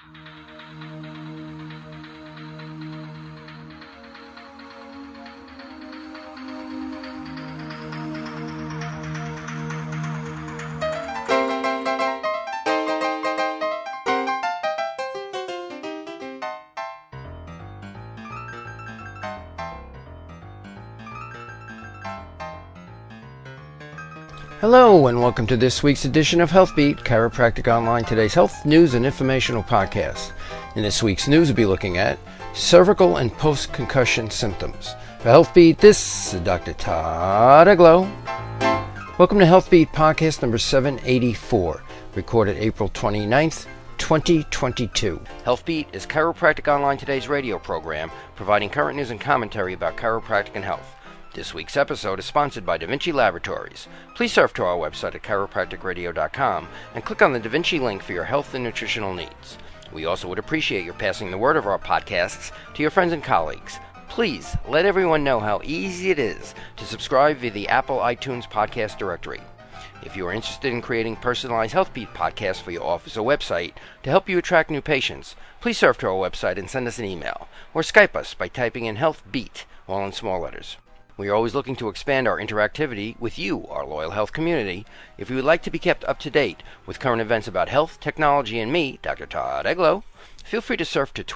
Hello and welcome to this week's edition of HealthBeat, Chiropractic Online, today's health, news, and informational podcast. In this week's news, we'll be looking at cervical and post-concussion symptoms. For HealthBeat, this is Dr. Todd Eglow. Welcome to HealthBeat podcast number 784, recorded April 29th, 2022. HealthBeat is Chiropractic Online, today's radio program, providing current news and commentary about chiropractic and health. This week's episode is sponsored by Da Vinci Laboratories. Please surf to our website at chiropracticradio.com and click on the Da Vinci link for your health and nutritional needs. We also would appreciate your passing the word of our podcasts to your friends and colleagues. Please let everyone know how easy it is to subscribe via the Apple iTunes podcast directory. If you are interested in creating personalized HealthBeat podcasts for your office or website to help you attract new patients, please surf to our website and send us an email, or Skype us by typing in HealthBeat, all in small letters. We are always looking to expand our interactivity with you, our loyal health community. If you would like to be kept up to date with current events about health, technology, and me, Dr. Todd Eglow, feel free to surf to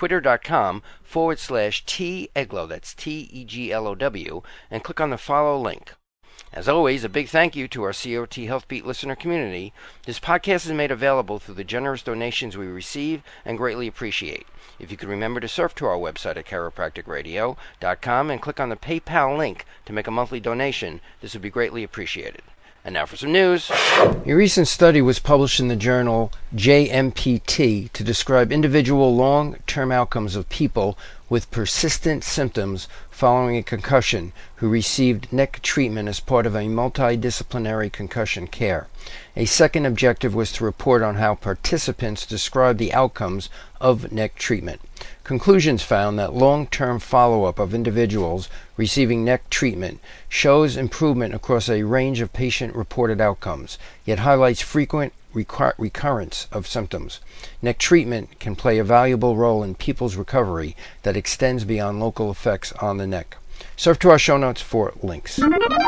twitter.com/TEglow, that's TEGLOW, and click on the follow link. As always, a big thank you to our COT HealthBeat listener community. This podcast is made available through the generous donations we receive and greatly appreciate. If you could remember to surf to our website at chiropracticradio.com and click on the PayPal link to make a monthly donation, this would be greatly appreciated. And now for some news. A recent study was published in the journal JMPT to describe individual long-term outcomes of people with persistent symptoms following a concussion who received neck treatment as part of a multidisciplinary concussion care. A second objective was to report on how participants described the outcomes of neck treatment. Conclusions found that long-term follow-up of individuals receiving neck treatment shows improvement across a range of patient-reported outcomes, yet highlights frequent recurrence of symptoms. Neck treatment can play a valuable role in people's recovery that extends beyond local effects on the neck. Surf to our show notes for links.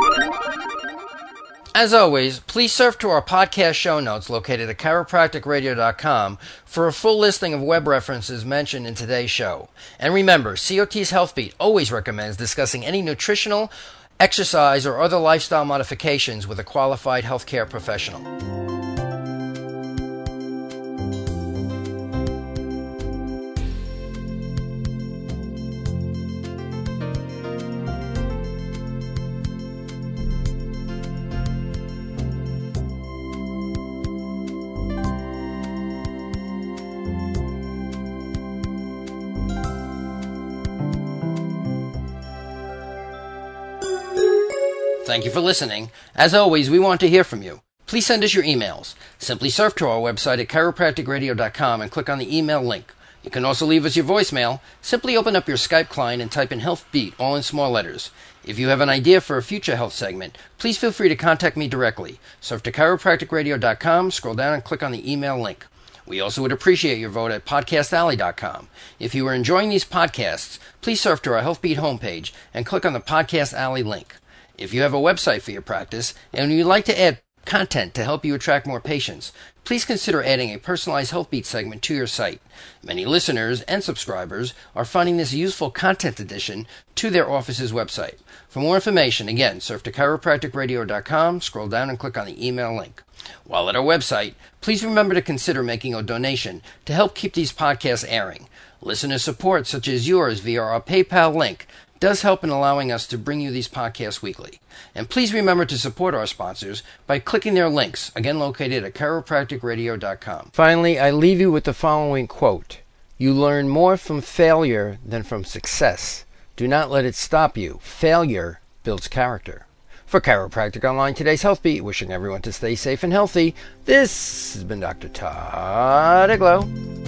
As always, please surf to our podcast show notes located at chiropracticradio.com for a full listing of web references mentioned in today's show. And remember, COT's HealthBeat always recommends discussing any nutritional, exercise, or other lifestyle modifications with a qualified healthcare professional. Thank you for listening. As always, we want to hear from you. Please send us your emails. Simply surf to our website at chiropracticradio.com and click on the email link. You can also leave us your voicemail. Simply open up your Skype client and type in HealthBeat, all in small letters. If you have an idea for a future health segment, please feel free to contact me directly. Surf to chiropracticradio.com, scroll down and click on the email link. We also would appreciate your vote at podcastalley.com. If you are enjoying these podcasts, please surf to our HealthBeat homepage and click on the Podcast Alley link. If you have a website for your practice and you'd like to add content to help you attract more patients, please consider adding a personalized HealthBeat segment to your site. Many listeners and subscribers are finding this useful content addition to their office's website. For more information, again, surf to chiropracticradio.com, scroll down and click on the email link. While at our website, please remember to consider making a donation to help keep these podcasts airing. Listener support, such as yours via our PayPal link, does help in allowing us to bring you these podcasts weekly. And please remember to support our sponsors by clicking their links, again located at chiropracticradio.com. Finally, I leave you with the following quote. You learn more from failure than from success. Do not let it stop you. Failure builds character. For Chiropractic Online, today's HealthBeat, wishing everyone to stay safe and healthy, this has been Dr. Todd Eglow.